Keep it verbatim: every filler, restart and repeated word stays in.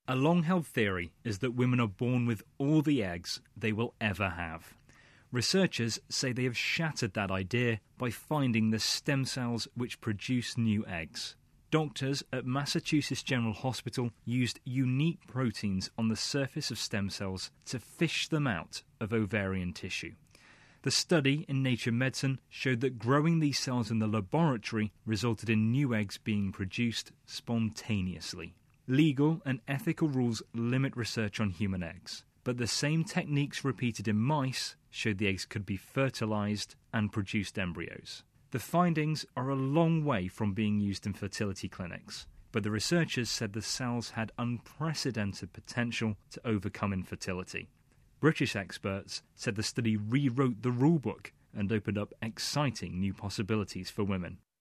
A long-held theory is that women are born with all the eggs they will ever have. Researchers say they have shattered that idea by finding the stem cells which produce new eggs. Doctors at Massachusetts General Hospital used unique proteins on the surface of stem cells to fish them out of ovarian tissue. The study in Nature Medicine showed that growing these cells in the laboratory resulted in new eggs being produced spontaneously. Legal and ethical rules limit research on human eggs, but the same techniques repeated in mice showed the eggs could be fertilized and produced embryos. The findings are a long way from being used in fertility clinics, but the researchers said the cells had unprecedented potential to overcome infertility. British experts said the study rewrote the rulebook and opened up exciting new possibilities for women.